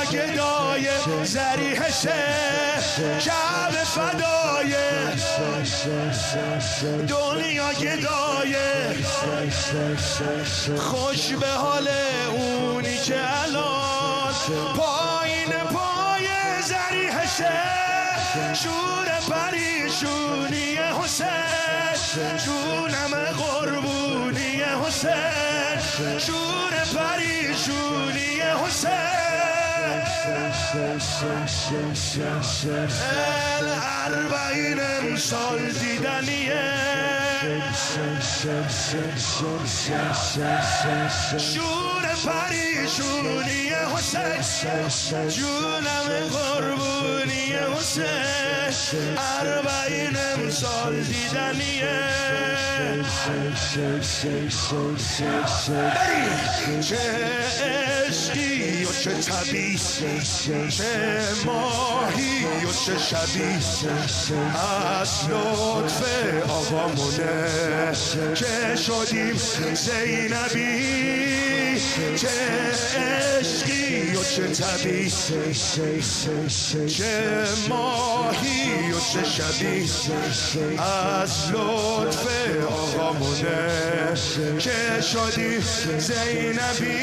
گدای ذریحشه کعبه فدای دنیا گدای خوش به حال اونی که الان پایین پای ذریحشه شور پریشونی حسین جونم قربونی حسین شور پریشونی حسین الاربعین امسال دیدنیه شور پریشونی حسین جونم قربونی حسین اربعین امسال دیدنیه چه عشقی و چه طبیعی چه ماهی و چه شبی از لطف آقامونه که شدیم زینبی چه عشقی و چه طبیعی چه ماهی و چه شبی از لطف آقامونه که شدیم زینبی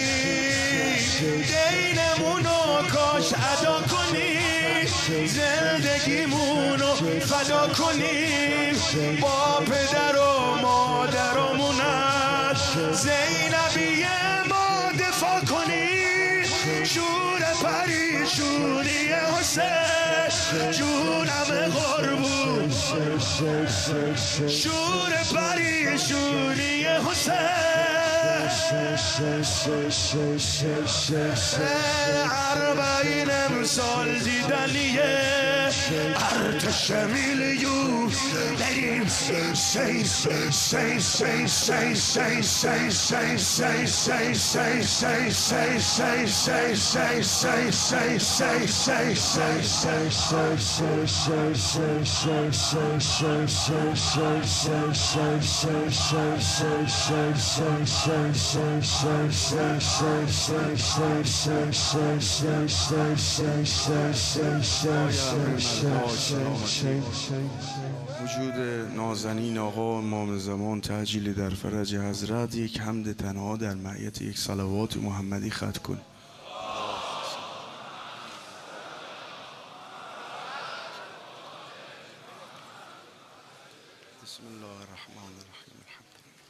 دینمونو کاش ادا کنیم زندگیمونو فدا کنیم با پدر و مادرمون از زینبی ما دفاع کنیم شور پریشونی حسین جونم قربون شور پریشونی حسین اربعین امسال دیدنیه ارتش میلیون بریم سی سی سی سی سی سی سی سی سی سی سی سی سی وجود نازنین آقا امام زمان تعجیل در فرج حضرت یک حمد تنها در معیت یک صلوات محمدی ختم کن. بسم الله الرحمن الرحیم الحمد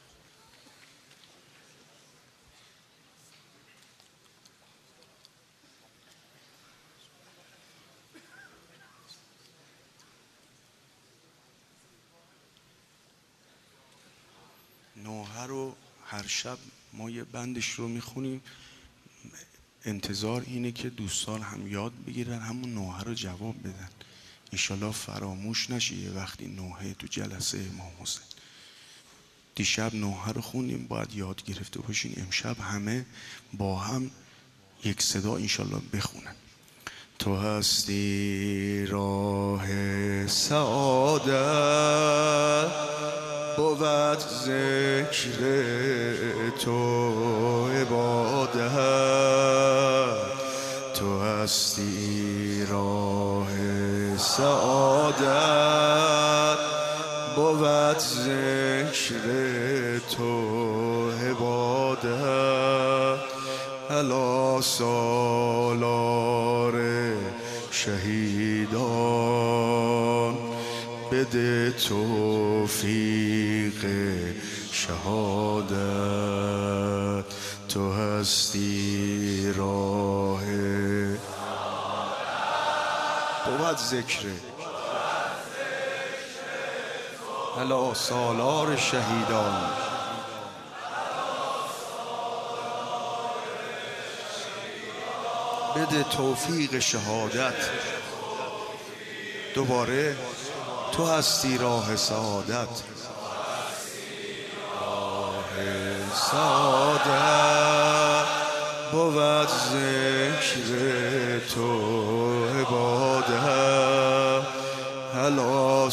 نوحه رو هر شب ما یه بندش رو میخونیم. انتظار اینه که دوستان هم یاد بگیرن همون نوحه رو جواب بدن. انشالله فراموش نشه یه وقتی نوحه تو جلسه امام حسین. دیشب نوحه رو خوندیم، باید یاد گرفته باشین امشب همه با هم یک صدا انشالله بخونن. تو هستی راه سعادت بود ذکر تو عبادت تو هستی راه سعادت بود ذکر تو عبادت الا سالار شهیدان بده توفیق شهادت تو هستی راه بود ذکر الا سالار شهیدان بده توفیق شهادت دوباره تو هستی راه سعادت راه سعادت بود ذکر تو عبادت الا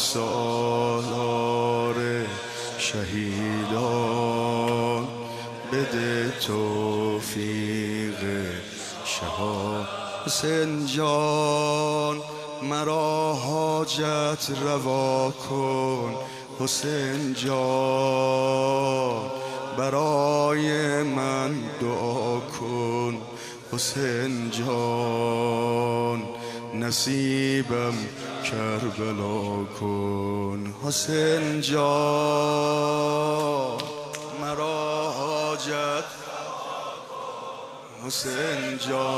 سالار شهیدان بده توفیق شهادت حسین جان مرا حاجت روا کن، حسین جان برای من دعا کن، حسین جان نصیبم کربلا کن، حسین جان مرا حاجت، حسین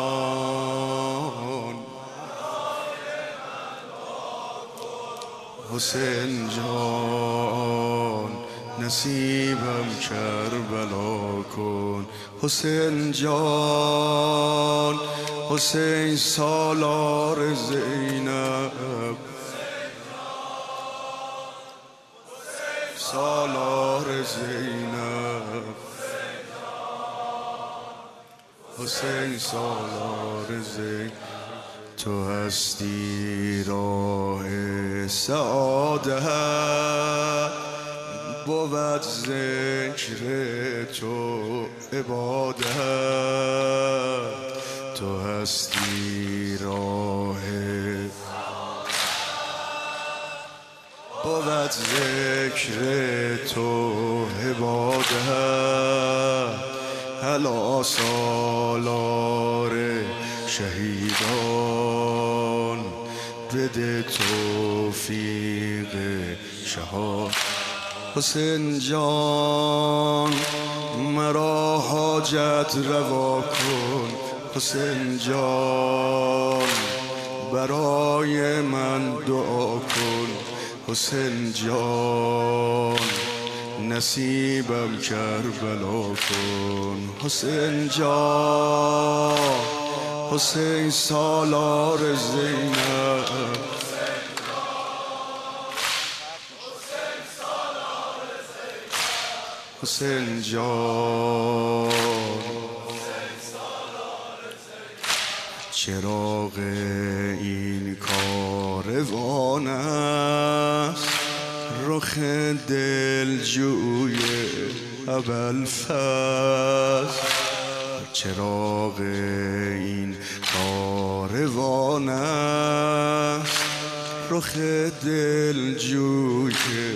جان حسین جان نصیبم کربلا کن، حسین جان حسین سالار زینب، سالار زینب، حسین سالار زینب. تو هستی راه سعادت، بود ذکر تو عبادت. تو هستی راه بود ذکر تو عبادت. هلا سالار شهیدان، بده توفیق شهادت. حسین جان مرا حاجت روا کن، حسین جان برای من دعا کن، حسین جان نصیبم کربلا کن، حسین جان حسین سالار زینب، حسین جان چراغ این کاروان است، رخ دلجوی ابوالفضل. چراغ این کاروان است، رخ دلجوی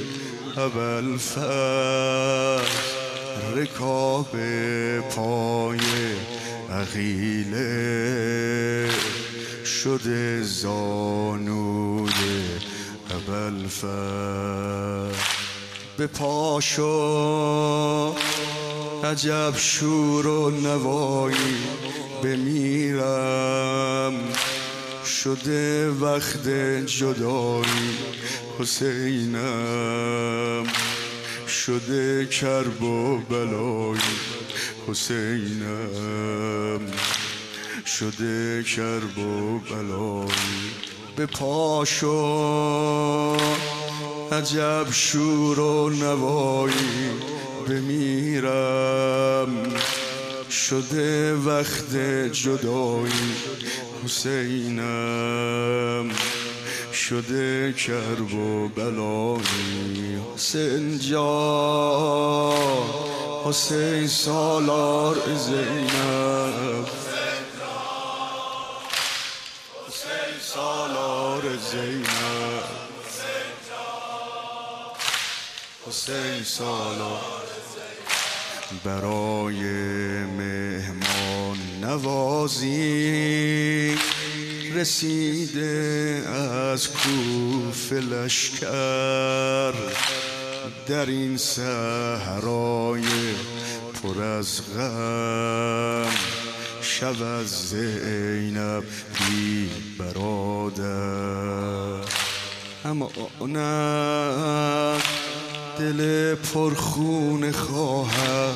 ابوالفضل. رکاب پای عقیله شده زانوی ابوالفضل. به پاشو عجب شور و نوایی، بمیرم شده وقت جدایی، حسینم شده کرب و بلایی، حسینم شده کرب و بلایی. به پاشو عجب شور و نوایی، بمیرم شده وقت جدایی، حسینم شده کرب و بلایی. حسین جان حسین سالار زینب، حسین سالار زینب، حسین سالار. برای مهمان نوازی رسیده از کوفه لشکر، در این صحرای پر از غم، شب از زینب بی برادر. امانت دل پرخون خواهر،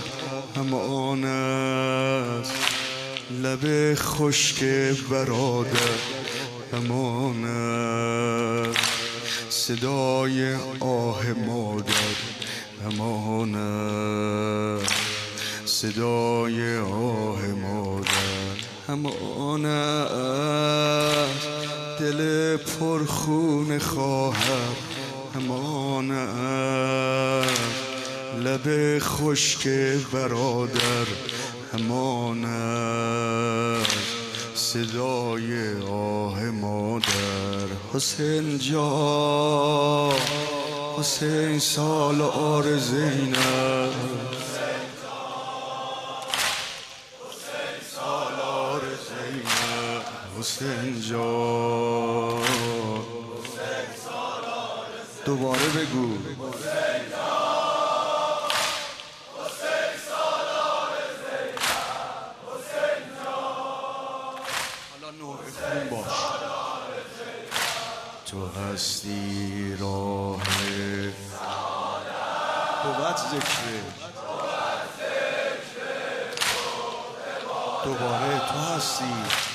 امانت لب خشک برادر، امانت صدای آه مادر، امانت صدای آه مادر، امانت دل پرخون خواهر، امانت لب خشک برادر، امانت صدای آه مادر. حسین جان، حسین سالار زینب، سالار زینب. حسین جان، دوباره بگو. باش تو هستی راه دوباره ذکره، دوباره تو هستی